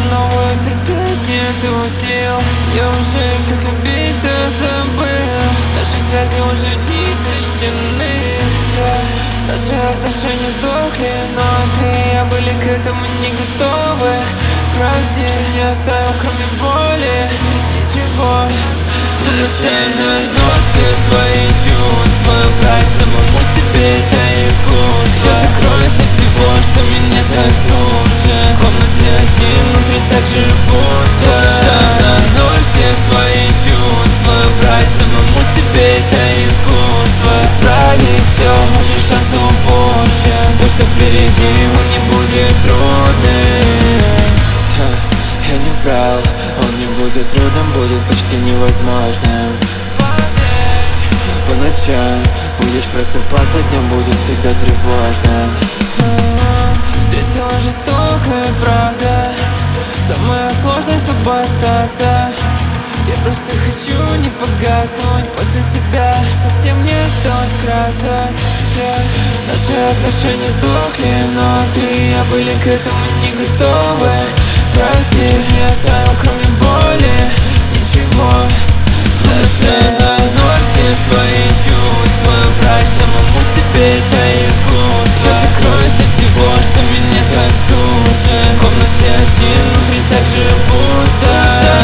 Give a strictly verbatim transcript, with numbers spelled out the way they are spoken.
новую терпеть нету сил. Я уже как любить-то забыл. Наши связи уже не сочтены, да. Наши отношения сдохли, но ты и я были к этому не готовы. Прости, что не оставил кроме боли ничего. Но бросай на ноль все свои чувства. Врать самому себе это искусство. Я закроюсь от всего, что меня так душит. В комнате один, внутри так же пусто. Бросай на ноль все свои чувства. Врать самому себе это искусство. Исправить все, уже шанс упущен. Пусть что впереди он не будет трудным. Я не врал, он не будет трудным, будет почти невозможным. По ночам будешь просыпаться, днем будет всегда тревожно. Встретила жестокая правда. Самое сложное с собой остаться. Я просто хочу не погаснуть. После тебя совсем не осталось красок, yeah. Наши отношения сдохли, но ты и я были к этому не готовы. Прости, что не оставил кроме боли ничего. Бросай на ноль все свои чувства. Врать самому себе это искусство. Я закроюсь от всего, что меня так душит. В комнате один, внутри так же пусто.